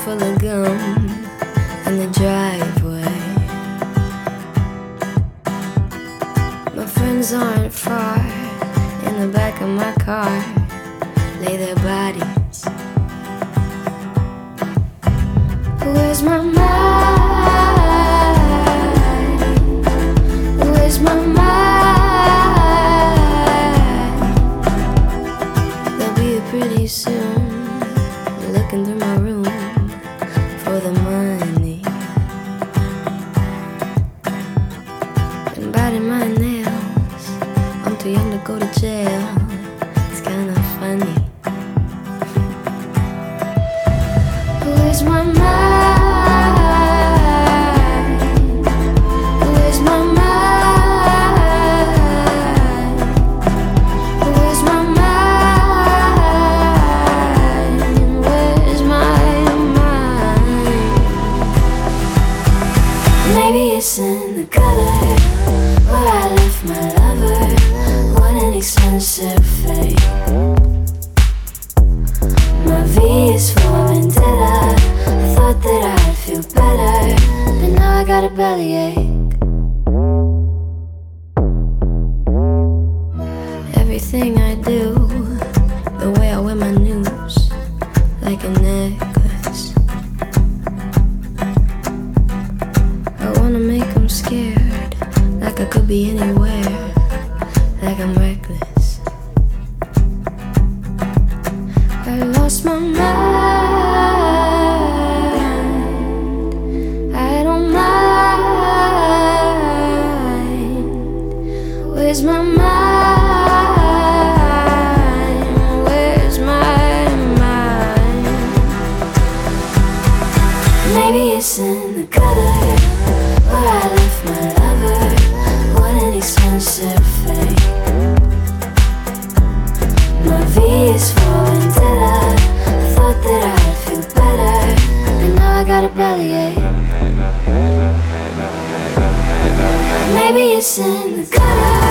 full of gum in the driveway. My friends aren't far. In the back of my car lay their bodies. Where's my mind? Where's my mind? They'll be here pretty soon, looking through my room for the money and biting my nails. I'm too young to go to jail. It's kinda funny. Where's my mind? Where's my mind? Where's my mind? Where's my mind? Maybe it's in the gutter where I left my lover. What an expensive fate. My V is for vendetta. I thought that I'd feel better, but now I got a bellyache. Everything I do, the way I wear my news, like a necklace. I wanna make them scared, like I could be anywhere, like I'm reckless. I lost my mind. I don't mind. Where's my mind? Where's my mind? Maybe it's in the gutter where I left my lover. What an expensive fate. My V is for vendetta. I thought that I'd feel better, but now I got a bellyache. Maybe it's in the gutter.